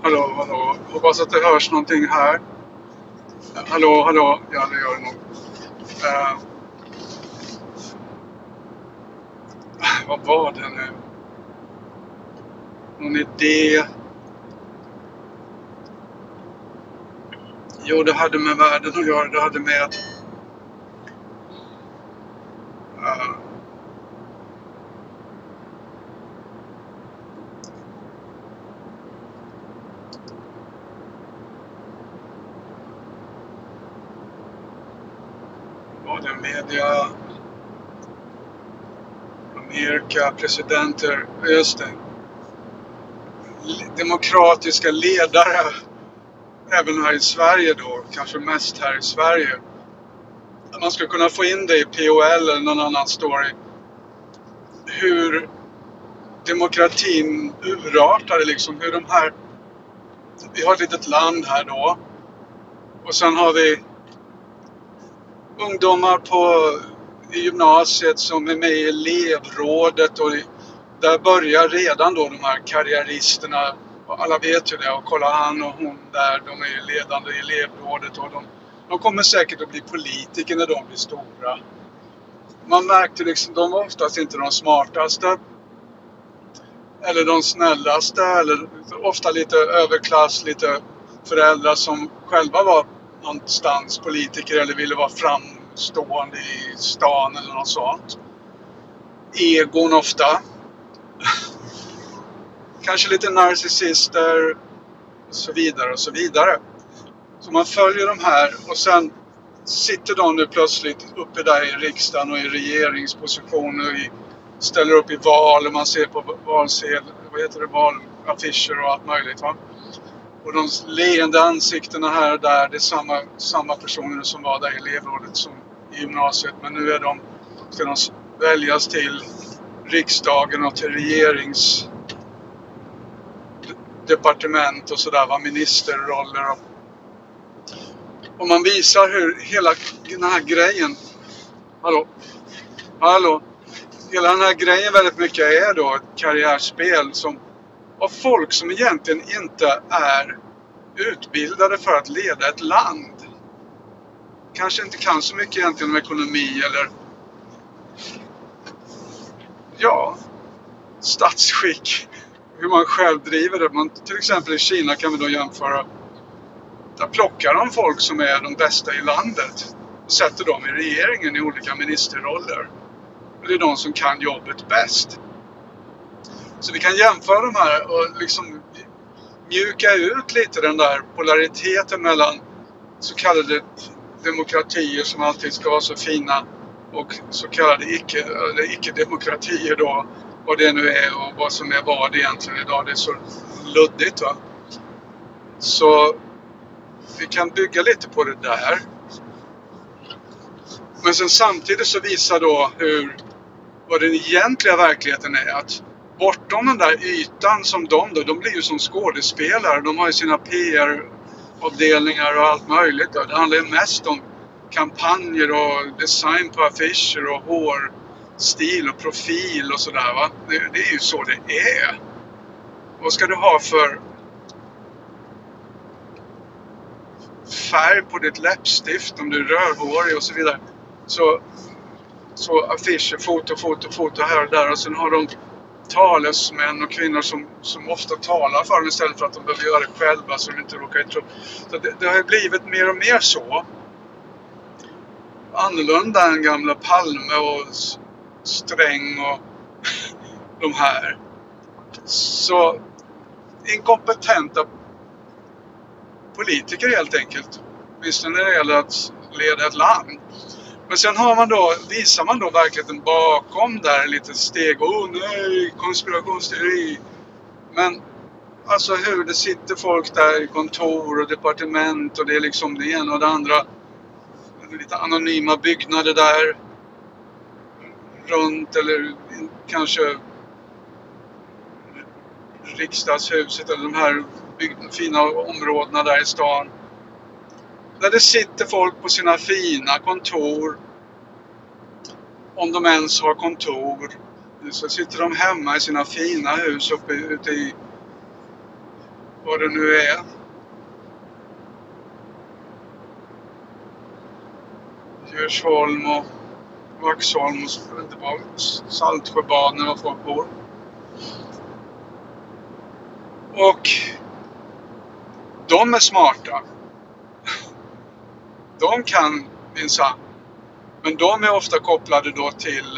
Hallå, hallå. Hoppas att det hörs någonting här. Hallå, hallå. Ja, det gör det nog. Eh, vad var det nu? Någon idé? Jo, det hade med världen att göra. Det hade med... eh, var det media... Amerika, presidenter... Just det. Demokratiska ledare. Även här i Sverige då. Kanske mest här i Sverige. Man ska kunna få in det i POL eller någon annan story. Hur demokratin urartade liksom. Hur de här... Vi har ett litet land här då. Och sen har vi ungdomar i gymnasiet som är med i elevrådet. Och där börjar redan då de här karriäristerna. Och alla vet ju det. Och kolla han och hon där. De är ledande i elevrådet. Och de kommer säkert att bli politiker när de blir stora. Man märkte liksom, de var oftast inte de smartaste. Eller de snällaste. Eller ofta lite överklass, lite föräldrar som själva var någonstans politiker eller ville vara framstående i stan eller något sånt. Egon ofta. Kanske lite narcissister och så vidare och så vidare. Så man följer de här och sen sitter de nu plötsligt uppe där i riksdagen och i regeringspositioner och ställer upp i val och man ser på valaffischer och allt möjligt, va? Och de leende ansiktena här och där, det är samma personer som var där i elevrådet som i gymnasiet. Men nu ska de väljas till riksdagen och till regeringsdepartement och sådär, va, ministerroller. Och man visar hur hela den här grejen, hallå, hela den här grejen väldigt mycket är då ett karriärspel av folk som egentligen inte är utbildade för att leda ett land. Kanske inte kan så mycket egentligen om ekonomi eller statsskick. Hur man själv driver det. Till exempel i Kina kan vi då jämföra. Där plockar de folk som är de bästa i landet och sätter dem i regeringen i olika ministerroller. Och det är de som kan jobbet bäst. Så vi kan jämföra de här och liksom mjuka ut lite den där polariteten mellan så kallade demokratier som alltid ska vara så fina och så kallade icke-demokratier då, vad det nu är och vad som är vad egentligen idag. Det är så luddigt, va? Så vi kan bygga lite på det där. Men sen samtidigt så visar då vad den egentliga verkligheten är, att bortom den där ytan som de blir ju som skådespelare. De har ju sina PR-avdelningar och allt möjligt. Det handlar ju mest om kampanjer och design på affischer och hårstil och profil och sådär, va. Det är ju så det är. Vad ska du ha för färg på ditt läppstift om du är rödhårig och så vidare. Så affischer, foto här och där. Och sen har de talesmän och kvinnor som ofta talar för dem istället för att de behöver göra det själva så de inte råkar i tro. Så det har ju blivit mer och mer så. Annorlunda än gamla Palme och Sträng och de här. Så inkompetenta politiker helt enkelt. Visst när det gäller att leda ett land. Men sen visar man då verkligheten bakom där lite steg. Nej, konspirationsteori. Men alltså hur det sitter folk där i kontor och departement och det är liksom det ena och det andra. Lite anonyma byggnader där runt eller kanske riksdagshuset eller de här fina områdena där i stan. Där det sitter folk på sina fina kontor. Om de ens har kontor. Så sitter de hemma i sina fina hus ute i vad det nu är. Djursholm och Vaxholm och så får det inte vara Saltsjöbaden var folk bor. Och de är smarta. De kan minsann. Men de är ofta kopplade då till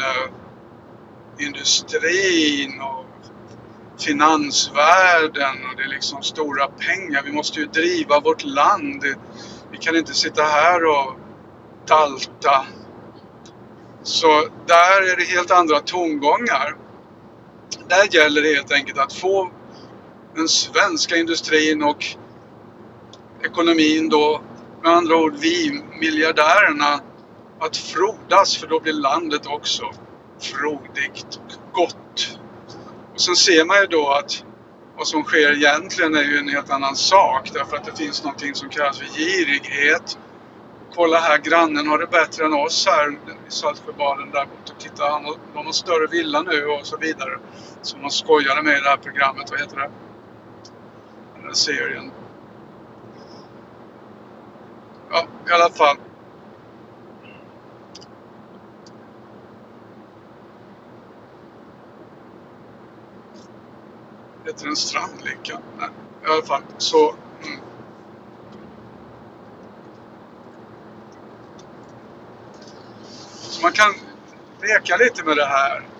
industrin och finansvärlden och det är liksom stora pengar. Vi måste ju driva vårt land. Vi kan inte sitta här och dalta. Så där är det helt andra tongångar. Där gäller det helt enkelt att få den svenska industrin och ekonomin då, med andra ord vi miljardärerna, att frodas, för då blir landet också frodigt och gott. Och sen ser man ju då att vad som sker egentligen är ju en helt annan sak, därför att det finns någonting som kallas för girighet. Kolla här, grannen har det bättre än oss här i Saltsjöbaden där borta. Titta, han har någon större villa nu och så vidare. Som man skojade med i det här programmet, vad heter det? Den här serien. Ja, i alla fall. Heter den Strandlyckan? Nej, i alla fall. Så... Så man kan leka lite med det här.